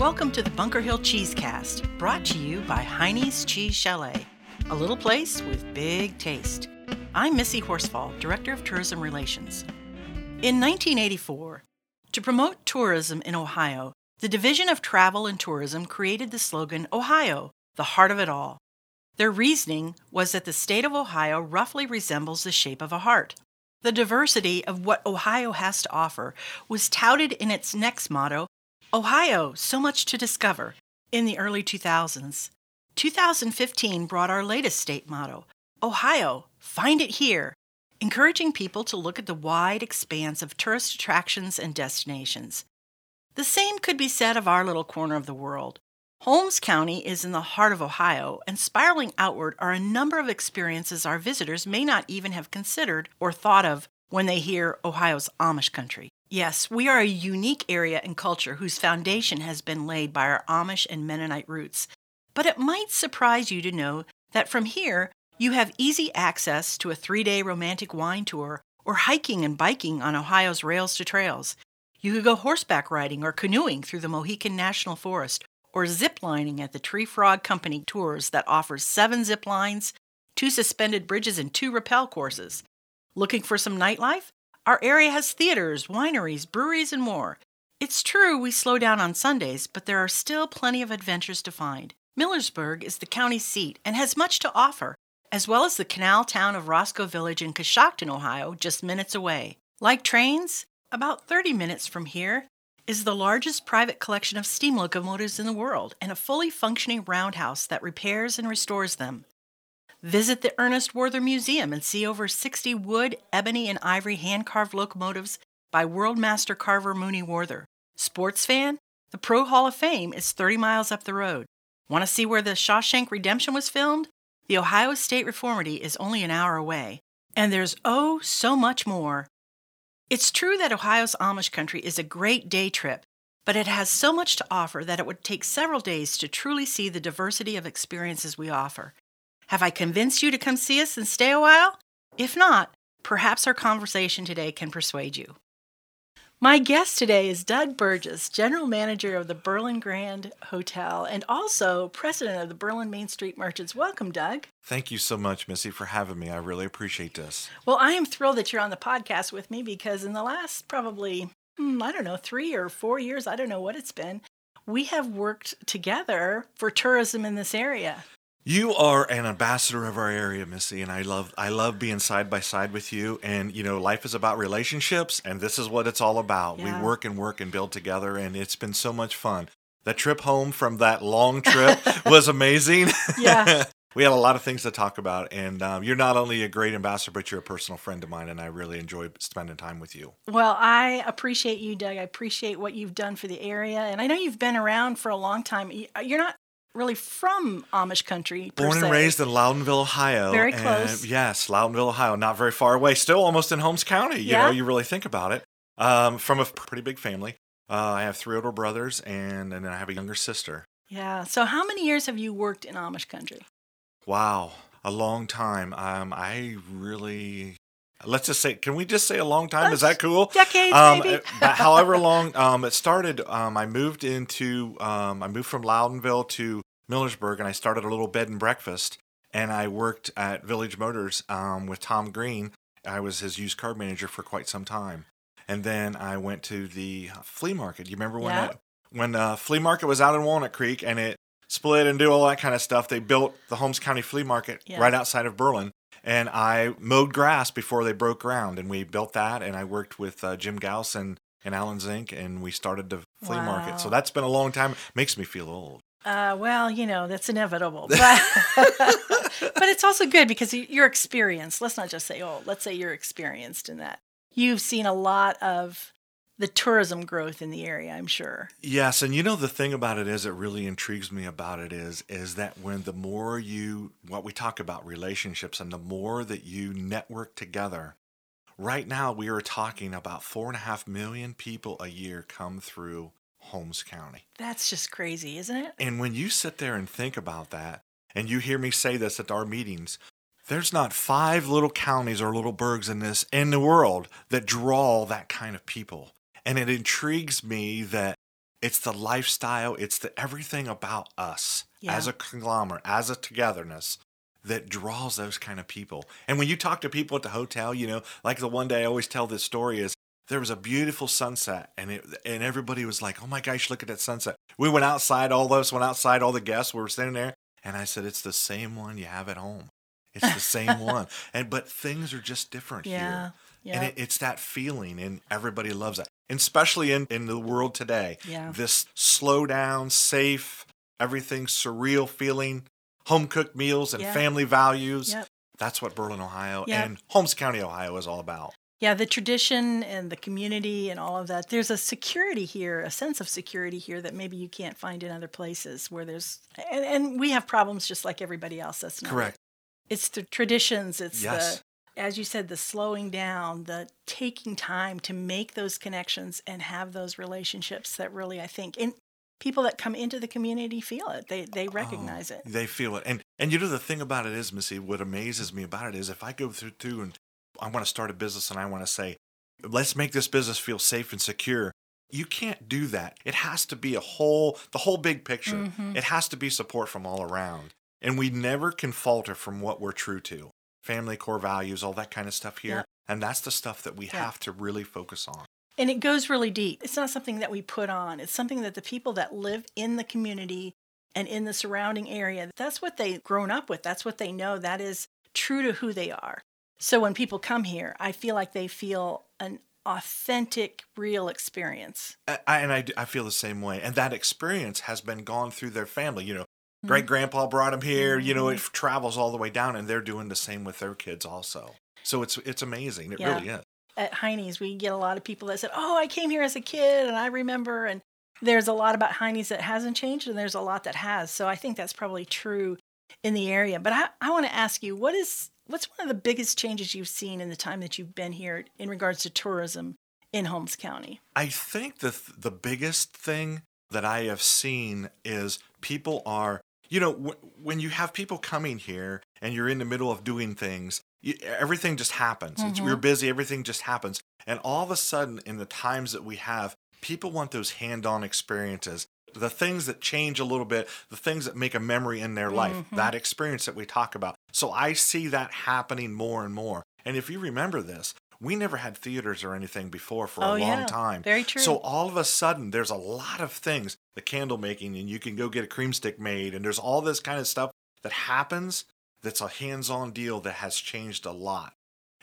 Welcome to the Bunker Hill Cheesecast, brought to you by Heine's Cheese Chalet, a little place with big taste. I'm Missy Horsfall, Director of Tourism Relations. In 1984, to promote tourism in Ohio, the Division of Travel and Tourism created the slogan, Ohio, the heart of it all. Their reasoning was that the state of Ohio roughly resembles the shape of a heart. The diversity of what Ohio has to offer was touted in its next motto, Ohio, so much to discover, in the early 2000s. 2015 brought our latest state motto, Ohio, find it here, encouraging people to look at the wide expanse of tourist attractions and destinations. The same could be said of our little corner of the world. Holmes County is in the heart of Ohio, and spiraling outward are a number of experiences our visitors may not even have considered or thought of when they hear Ohio's Amish country. Yes, we are a unique area and culture whose foundation has been laid by our Amish and Mennonite roots. But it might surprise you to know that from here, you have easy access to a 3-day romantic wine tour or hiking and biking on Ohio's rails to trails. You could go horseback riding or canoeing through the Mohican National Forest or zip-lining at the Tree Frog Company Tours that offers 7 zip lines, 2 suspended bridges, and 2 rappel courses. Looking for some nightlife? Our area has theaters, wineries, breweries, and more. It's true we slow down on Sundays, but there are still plenty of adventures to find. Millersburg is the county seat and has much to offer, as well as the canal town of Roscoe Village in Coshocton, Ohio, just minutes away. Like trains, about 30 minutes from here is the largest private collection of steam locomotives in the world and a fully functioning roundhouse that repairs and restores them. Visit the Ernest Werther Museum and see over 60 wood, ebony, and ivory hand-carved locomotives by world master carver Mooney Werther. Sports fan? The Pro Hall of Fame is 30 miles up the road. Want to see where the Shawshank Redemption was filmed? The Ohio State Reformatory is only an hour away. And there's so much more. It's true that Ohio's Amish country is a great day trip, but it has so much to offer that it would take several days to truly see the diversity of experiences we offer. Have I convinced you to come see us and stay a while? If not, perhaps our conversation today can persuade you. My guest today is Doug Burgess, General Manager of the Berlin Grand Hotel and also President of the Berlin Main Street Merchants. Welcome, Doug. Thank you so much, Missy, for having me. I really appreciate this. Well, I am thrilled that you're on the podcast with me because in the last probably, 3 or 4 years, I don't know what it's been, we have worked together for tourism in this area. You are an ambassador of our area, Missy, and I love being side by side with you. And, life is about relationships, and this is what it's all about. Yeah. We work and build together, and it's been so much fun. That trip home from that long trip was amazing. Yeah. We had a lot of things to talk about, and you're not only a great ambassador, but you're a personal friend of mine, and I really enjoy spending time with you. Well, I appreciate you, Doug. I appreciate what you've done for the area, and I know you've been around for a long time. You're not really from Amish country, per Born and se. raised in Loudonville, Ohio. Very close. Yes, Loudonville, Ohio, not very far away. Still almost in Holmes County. Yeah. You really think about it. From a pretty big family. I have 3 older brothers, and then I have a younger sister. Yeah. So how many years have you worked in Amish country? Wow, a long time. Let's just say, can we just say a long time? Is that cool? Decades, maybe. But however long it started, I moved from Loudonville to Millersburg, and I started a little bed and breakfast, and I worked at Village Motors with Tom Green. I was his used car manager for quite some time. And then I went to the flea market. You remember when flea market was out in Walnut Creek and it split and do all that kind of stuff? They built the Holmes County Flea Market right outside of Berlin. And I mowed grass before they broke ground, and we built that, and I worked with Jim Gauss and Alan Zink, and we started the flea market. So that's been a long time. Makes me feel old. That's inevitable. But, but it's also good because you're experienced. Let's not just say, let's say you're experienced in that. You've seen a lot of the tourism growth in the area, I'm sure. Yes, and the thing about it is, it really intrigues me about it is that when the more what we talk about relationships, and the more that you network together, right now we are talking about 4.5 million people a year come through Holmes County. That's just crazy, isn't it? And when you sit there and think about that, and you hear me say this at our meetings, there's not 5 little counties or little burgs in the world that draw that kind of people. And it intrigues me that It's the lifestyle. It's the everything about us as a conglomerate, as a togetherness that draws those kind of people. And when you talk to people at the hotel, like the one day I always tell this story is there was a beautiful sunset and everybody was like, oh my gosh, look at that sunset. We went outside, all the guests were sitting there. And I said, it's the same one you have at home. It's the same one. But things are just different here. Yeah. And it's that feeling, and everybody loves it. And especially in the world today, this slow down, safe, everything surreal feeling, home-cooked meals and family values. Yep. That's what Berlin, Ohio and Holmes County, Ohio is all about. Yeah, the tradition and the community and all of that. There's a security here, a sense of security here that maybe you can't find in other places where there's... And we have problems just like everybody else. That's not correct. It's the traditions. It's the, as you said, the slowing down, the taking time to make those connections and have those relationships that really, I think... And people that come into the community feel it. They recognize it. They feel it. And the thing about it is, Missy, what amazes me about it is if I go through and I want to start a business and I want to say, let's make this business feel safe and secure. You can't do that. It has to be the whole big picture. Mm-hmm. It has to be support from all around. And we never can falter from what we're true to. Family, core values, all that kind of stuff here. Yep. And that's the stuff that we have to really focus on. And it goes really deep. It's not something that we put on. It's something that the people that live in the community and in the surrounding area, that's what they've grown up with. That's what they know. That is true to who they are. So when people come here, I feel like they feel an authentic, real experience. I feel the same way. And that experience has been gone through their family. Great-grandpa brought them here. It travels all the way down, and they're doing the same with their kids also. So it's amazing. It really is. At Heine's, we get a lot of people that said, oh, I came here as a kid, and I remember. And there's a lot about Heine's that hasn't changed, and there's a lot that has. So I think that's probably true in the area. But I want to ask you, what's one of the biggest changes you've seen in the time that you've been here in regards to tourism in Holmes County? I think the biggest thing that I have seen is people are, when you have people coming here and you're in the middle of doing things, everything just happens. Mm-hmm. We're busy, everything just happens. And all of a sudden, in the times that we have, people want those hand-on experiences. The things that change a little bit, the things that make a memory in their life, that experience that we talk about. So I see that happening more and more. And if you remember this, we never had theaters or anything before for a long time. Very true. So all of a sudden, there's a lot of things, the candle making, and you can go get a cream stick made, and there's all this kind of stuff that happens that's a hands-on deal that has changed a lot.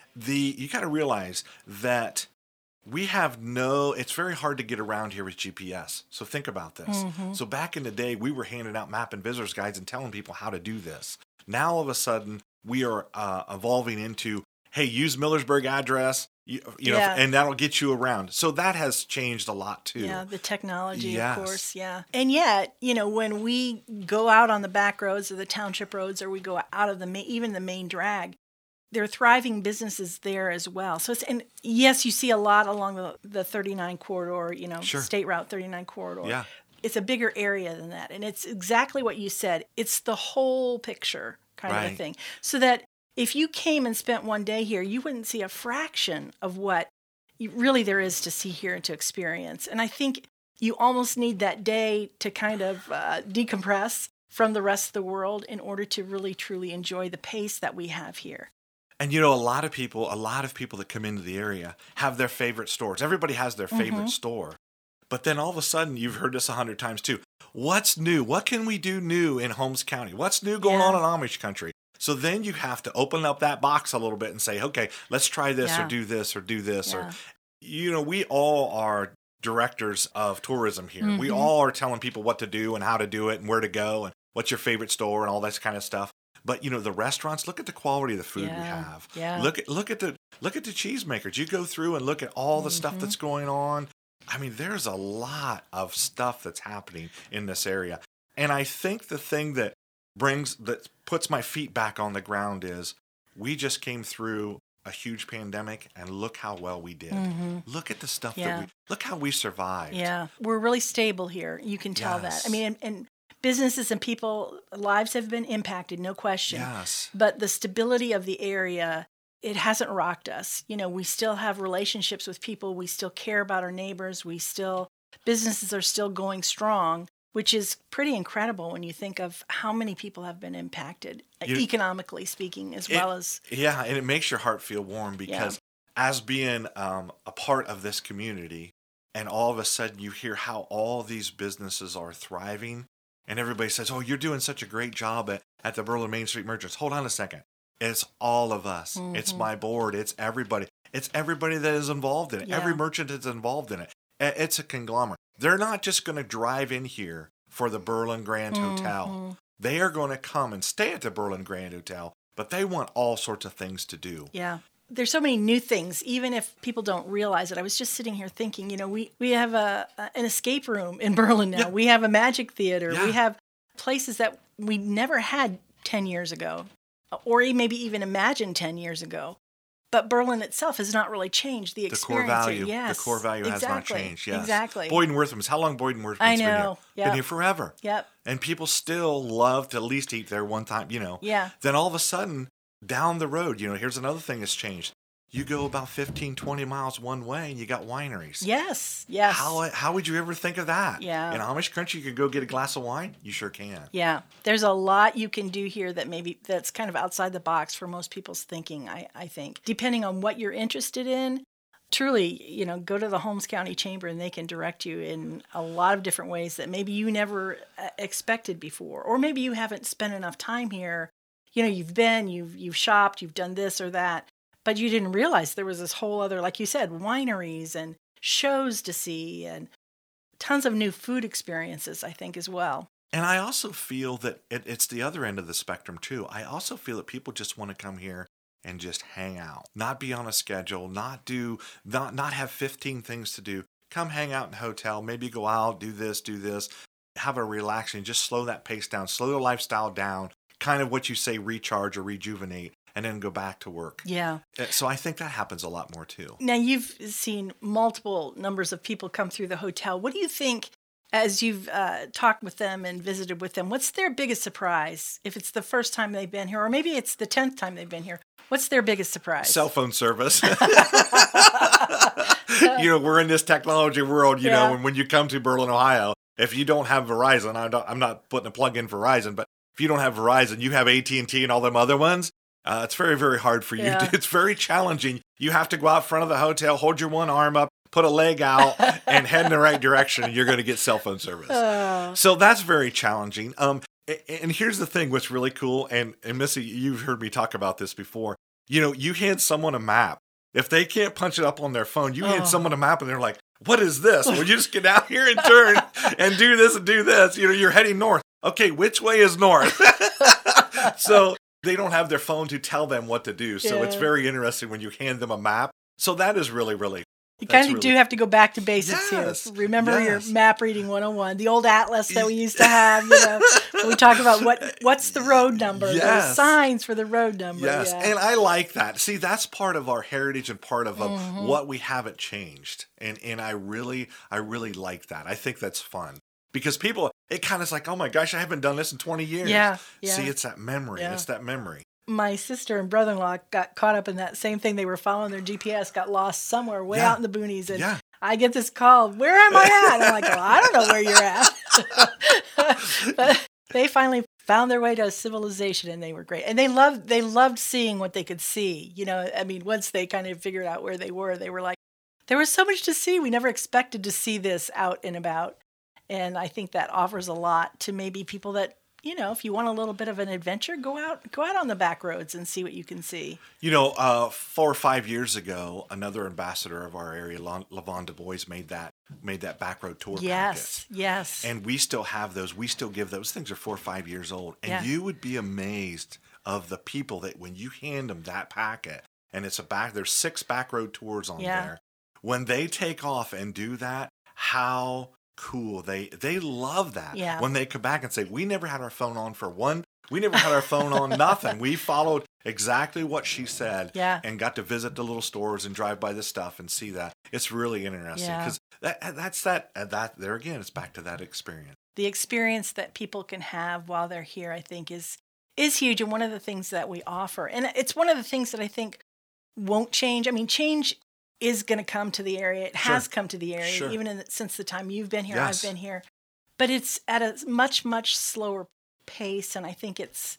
You got to realize that it's very hard to get around here with GPS. So think about this. Mm-hmm. So back in the day, we were handing out map and visitor's guides and telling people how to do this. Now, all of a sudden, we are evolving into, hey, use Millersburg address, and that'll get you around. So that has changed a lot too. Yeah, the technology, of course, yeah. And yet, when we go out on the back roads or the township roads, or we go out of even the main drag, there are thriving businesses there as well. So and yes, you see a lot along the 39 corridor, State Route 39 corridor. Yeah. It's a bigger area than that. And it's exactly what you said. It's the whole picture kind of a thing. So that if you came and spent one day here, you wouldn't see a fraction of what really there is to see here and to experience. And I think you almost need that day to kind of decompress from the rest of the world in order to really, truly enjoy the pace that we have here. And a lot of people that come into the area have their favorite stores. Everybody has their favorite store. But then all of a sudden, you've heard this 100 times too. What's new? What can we do new in Holmes County? What's new going on in Amish country? So then you have to open up that box a little bit and say, okay, let's try this or do this or do this. Or, we all are directors of tourism here. Mm-hmm. We all are telling people what to do and how to do it and where to go and what's your favorite store and all this kind of stuff. But the restaurants, look at the quality of the food we have. Yeah. Look at the cheesemakers. You go through and look at all the stuff that's going on. I mean, there's a lot of stuff that's happening in this area. And I think the thing that puts my feet back on the ground is we just came through a huge pandemic, and look how well we did. Mm-hmm. Look at the stuff look how we survived. Yeah, we're really stable here. You can tell that. I mean, and businesses and people, lives have been impacted, no question. Yes. But the stability of the area, it hasn't rocked us. We still have relationships with people. We still care about our neighbors. We still businesses are still going strong, which is pretty incredible when you think of how many people have been impacted, economically speaking, as well as... Yeah, and it makes your heart feel warm because as being a part of this community, and all of a sudden you hear how all these businesses are thriving, and everybody says, oh, you're doing such a great job at the Berlin Main Street Merchants. Hold on a second. It's all of us. Mm-hmm. It's my board. It's everybody. It's everybody that is involved in it. Yeah. Every merchant is involved in it. It's a conglomerate. They're not just going to drive in here for the Berlin Grand Hotel. They are going to come and stay at the Berlin Grand Hotel, but they want all sorts of things to do. Yeah. There's so many new things, even if people don't realize it. I was just sitting here thinking, we have an escape room in Berlin now. Yeah. We have a magic theater. Yeah. We have places that we never had 10 years ago, or maybe even imagined 10 years ago. But Berlin itself has not really changed. The experience. The core value has not changed. Yes. Exactly. Boyd & Wortham's. How long Boyd & Wortham's been here? Yep. Been here forever. Yep. And people still love to at least eat there one time, Yeah. Then all of a sudden, down the road, here's another thing that's changed. You go about 15, 20 miles one way and you got wineries. Yes. How would you ever think of that? Yeah. In Amish country, you could go get a glass of wine? You sure can. Yeah. There's a lot you can do here that's kind of outside the box for most people's thinking, I think. Depending on what you're interested in, truly, go to the Holmes County Chamber and they can direct you in a lot of different ways that maybe you never expected before. Or maybe you haven't spent enough time here. You've shopped, you've done this or that. But you didn't realize there was this whole other, like you said, wineries and shows to see and tons of new food experiences, I think, as well. And I also feel that it's the other end of the spectrum, too. I also feel that people just want to come here and just hang out, not be on a schedule, not have 15 things to do. Come hang out in a hotel, maybe go out, do this, have a relaxing, just slow that pace down, slow the lifestyle down, kind of what you say, recharge or rejuvenate. And then go back to work. Yeah. So I think that happens a lot more, too. Now, you've seen multiple numbers of people come through the hotel. What do you think, as you've talked with them and visited with them, what's their biggest surprise? If it's the first time they've been here, or maybe it's the 10th time they've been here, what's their biggest surprise? Cell phone service. We're in this technology world, and when you come to Berlin, Ohio, if you don't have Verizon, I'm not putting a plug in for Verizon, but if you don't have Verizon, you have AT&T and all them other ones. It's very, very hard for you. Yeah. It's very challenging. You have to go out front of the hotel, hold your one arm up, put a leg out, and head in the right direction, and you're going to get cell phone service. So that's very challenging. And here's the thing, what's really cool, and Missy, you've heard me talk about this before. You hand someone a map. If they can't punch it up on their phone, you hand someone a map, and they're like, what is this? Well, you just get out here and turn and do this and do this. You're heading north. Okay, which way is north? So they don't have their phone to tell them what to do. So it's very interesting when you hand them a map. So that is really, really... You kind of do have to go back to basics here. Remember your map reading 101, the old atlas that we used to have, when we talk about what's the road number, those signs for the road number. Yes, and I like that. See, that's part of our heritage and part of what we haven't changed. And I really like that. I think that's fun. Because people, it kind of is like, oh my gosh, I haven't done this in 20 years. Yeah. See, it's that memory. Yeah. It's that memory. My sister and brother-in-law got caught up in that same thing. They were following their GPS, got lost somewhere way out in the boonies. And I get this call, where am I at? I'm like, well, I don't know where you're at. But they finally found their way to civilization, and they were great. And they loved seeing what they could see. Once they kind of figured out where they were like, there was so much to see. We never expected to see this out and about. And I think that offers a lot to maybe people that, if you want a little bit of an adventure, go out on the back roads and see what you can see. 4 or 5 years ago, another ambassador of our area, Lavon Du Bois, made that back road tour packet. Yes. And we still have those. We still give those. Things are 4 or 5 years old. And you would be amazed of the people that when you hand them that packet, and there's 6 back road tours on there. When they take off and do that, how cool. They love that. Yeah. When they come back and say, we never had our phone on we never had our phone on, nothing. We followed exactly what she said and got to visit the little stores and drive by the stuff and see that. It's really interesting because that's there again, it's back to that experience. The experience that people can have while they're here, I think, is huge. And one of the things that we offer, and it's one of the things that I think won't change. Change is going to come to the area. It Sure. has come to the area, Sure. even since the time you've been here, Yes. I've been here. But it's at a much, much slower pace, and I think it's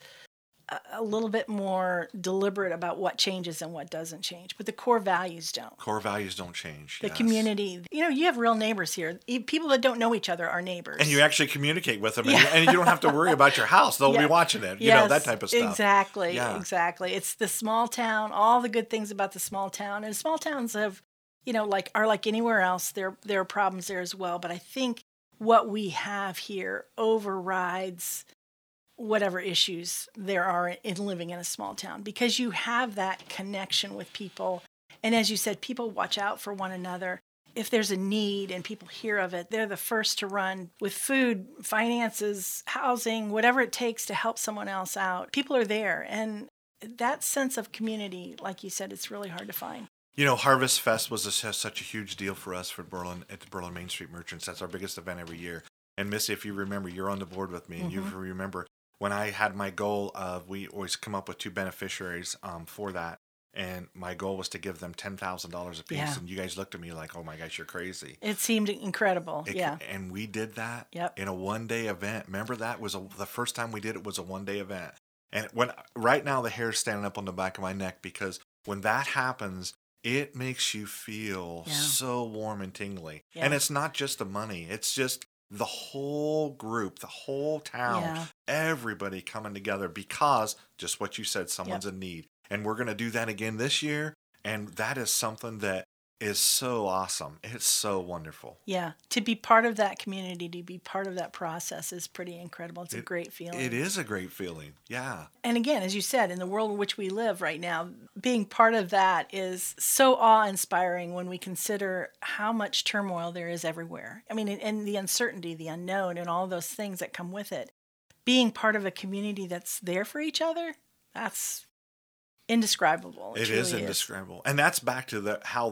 a little bit more deliberate about what changes and what doesn't change. But the core values don't. Core values don't change. The yes. community, you have real neighbors here. People that don't know each other are neighbors. And you actually communicate with them, Yeah. and you don't have to worry about your house. They'll Yeah. be watching it, that type of stuff. Exactly, Yeah. exactly. It's the small town, all the good things about the small town. And small towns have, are like anywhere else. There are problems there as well. But I think what we have here overrides whatever issues there are in living in a small town, because you have that connection with people. And as you said, people watch out for one another. If there's a need and people hear of it, they're the first to run with food, finances, housing, whatever it takes to help someone else out. People are there. And that sense of community, like you said, it's really hard to find. Harvest Fest was such a huge deal for us for Berlin at the Berlin Main Street Merchants. That's our biggest event every year. And Missy, if you remember, you're on the board with me, and you remember when I had my goal of, we always come up with 2 beneficiaries for that. And my goal was to give them $10,000 a piece. Yeah. And you guys looked at me like, oh my gosh, you're crazy. It seemed incredible. Yeah. And we did that Yep. in a one-day event. Remember that was the first time we did it was a one-day event. And right now the hair's standing up on the back of my neck, because when that happens, it makes you feel so warm and tingly. Yeah. And it's not just the money. It's just the whole group, the whole town, everybody coming together because just what you said, someone's in need. And we're going to do that again this year. And that is something that is so awesome. It's so wonderful. Yeah. To be part of that community, to be part of that process is pretty incredible. It's a great feeling. It is a great feeling. Yeah. And again, as you said, in the world in which we live right now, being part of that is so awe-inspiring when we consider how much turmoil there is everywhere. I mean, and the uncertainty, the unknown, and all those things that come with it. Being part of a community that's there for each other, that's indescribable. It truly is indescribable. And that's back to how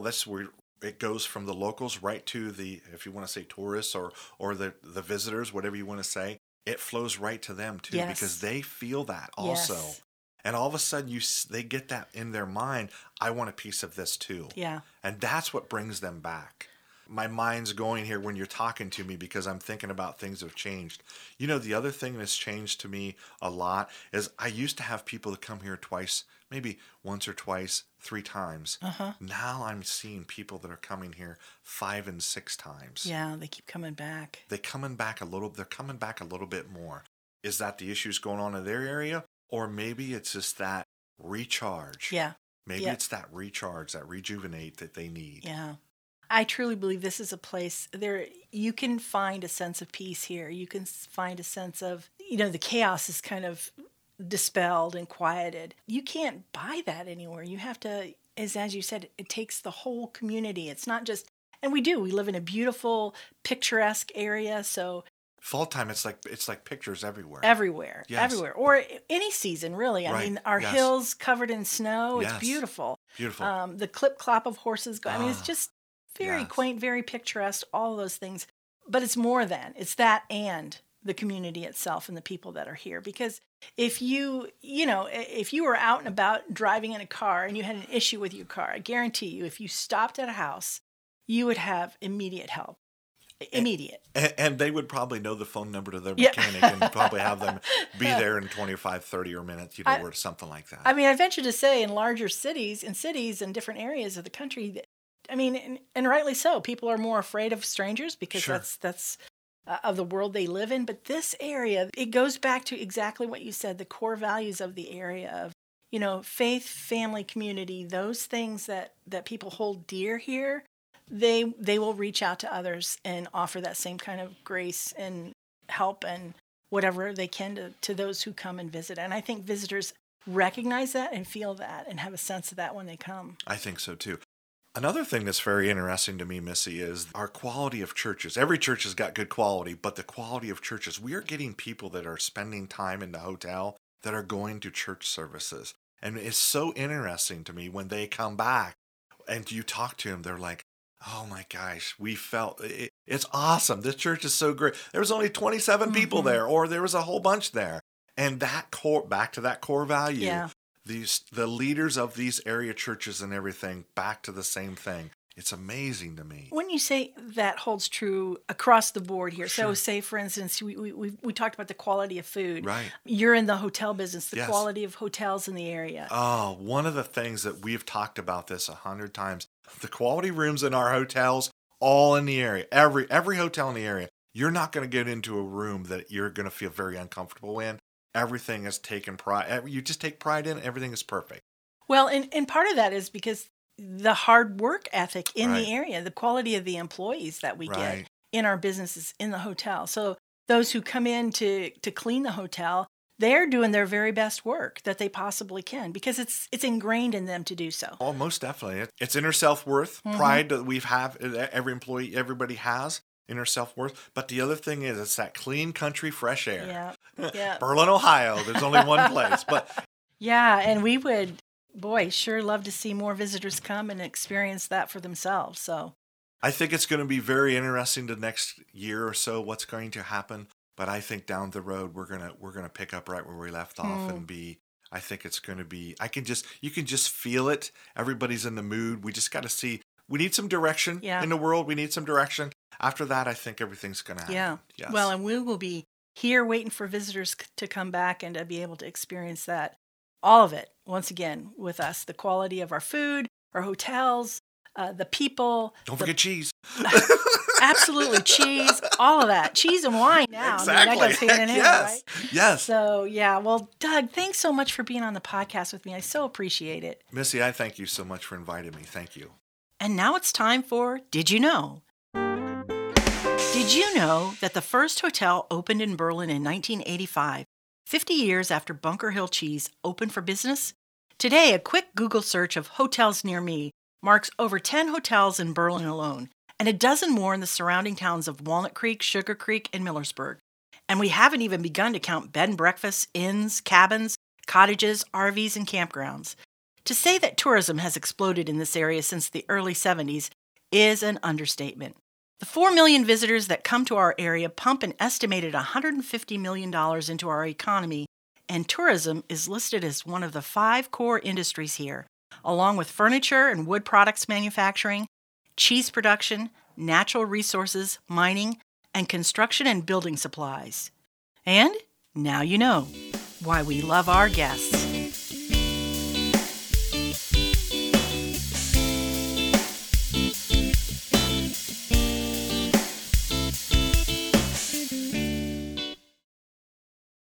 it goes from the locals right to the, if you want to say tourists or the visitors, whatever you want to say, it flows right to them too, because they feel that also. Yes. And all of a sudden they get that in their mind. I want a piece of this too. Yeah. And that's what brings them back. My mind's going here when you're talking to me because I'm thinking about things that have changed. The other thing that's changed to me a lot is I used to have people that come here twice, maybe once or twice, 3 times. Now I'm seeing people that are coming here 5 and 6 times. Yeah, they keep coming back. They're coming back a little bit more. Is that the issues going on in their area? Or maybe it's just that recharge. Yeah. Maybe it's that recharge, that rejuvenate that they need. Yeah. I truly believe this is a place there you can find a sense of peace here. You can find a sense of, the chaos is kind of dispelled and quieted. You can't buy that anywhere. You have to, as you said, it takes the whole community. It's not just, and we live in a beautiful, picturesque area. So fall time, it's like pictures everywhere. Everywhere. Yes. Everywhere. Or any season, really. I mean, our hills covered in snow. It's beautiful. Beautiful. The clip-clop of horses. I mean, it's just very quaint, very picturesque, all those things. But it's more than. It's that and the community itself and the people that are here. Because if you were out and about driving in a car and you had an issue with your car, I guarantee you, if you stopped at a house, you would have immediate help. Immediate. And they would probably know the phone number to their mechanic and probably have them be there in 25, 30 minutes, or something like that. I mean, I venture to say in larger cities, and different areas of the country, and rightly so, people are more afraid of strangers because that's of the world they live in. But this area, it goes back to exactly what you said, the core values of the area of, faith, family, community, those things that people hold dear here. They will reach out to others and offer that same kind of grace and help and whatever they can to those who come and visit. And I think visitors recognize that and feel that and have a sense of that when they come. I think so too. Another thing that's very interesting to me, Missy, is our quality of churches. Every church has got good quality, but the quality of churches, we are getting people that are spending time in the hotel that are going to church services. And it's so interesting to me when they come back and you talk to them, they're like, oh my gosh, we felt it's awesome. This church is so great. There was only 27 people there, or there was a whole bunch there. And that back to that core value, the leaders of these area churches and everything, back to the same thing. It's amazing to me. When you say that holds true across the board here, so say, for instance, we talked about the quality of food. Right. You're in the hotel business, the Yes. quality of hotels in the area. Oh, one of the things that we've talked about this 100 times, the quality rooms in our hotels, all in the area, every hotel in the area, you're not going to get into a room that you're going to feel very uncomfortable in. Everything is taken pride. You just take pride in it. Everything is perfect. Well, and part of that is because the hard work ethic in Right. the area, the quality of the employees that we Right. get in our businesses in the hotel. So those who come in to clean the hotel, they're doing their very best work that they possibly can because it's ingrained in them to do so. Oh, most definitely. It's inner self-worth, pride that every employee, everybody has inner self-worth. But the other thing is, it's that clean country, fresh air. Yeah. Yeah. Berlin, Ohio. There's only one place. But Yeah, and we would, boy, sure love to see more visitors come and experience that for themselves. So, I think it's going to be very interesting the next year or so what's going to happen. But I think down the road we're gonna pick up right where we left off and be. I think it's going to be. You can just feel it. Everybody's in the mood. We just got to see. We need some direction in the world. We need some direction. After that, I think everything's going to happen. yeah. Yes. Well, and we will be here waiting for visitors to come back and to be able to experience that. All of it, once again, with us. The quality of our food, our hotels, the people. Don't forget cheese. Absolutely. Cheese, all of that. Cheese and wine now. Exactly. I mean, that goes hand in hand, Yes. right? Yes. So, yeah. Well, Doug, thanks so much for being on the podcast with me. I so appreciate it. Missy, I thank you so much for inviting me. Thank you. And now it's time for Did You Know? Did you know that the first hotel opened in Berlin in 1985, 50 years after Bunker Hill Cheese opened for business? Today, a quick Google search of hotels near me marks over 10 hotels in Berlin alone, and a dozen more in the surrounding towns of Walnut Creek, Sugar Creek, and Millersburg. And we haven't even begun to count bed and breakfasts, inns, cabins, cottages, RVs, and campgrounds. To say that tourism has exploded in this area since the early 70s is an understatement. The 4 million visitors that come to our area pump an estimated $150 million into our economy, and tourism is listed as one of the 5 core industries here, along with furniture and wood products manufacturing, cheese production, natural resources, mining, and construction and building supplies. And now you know why we love our guests.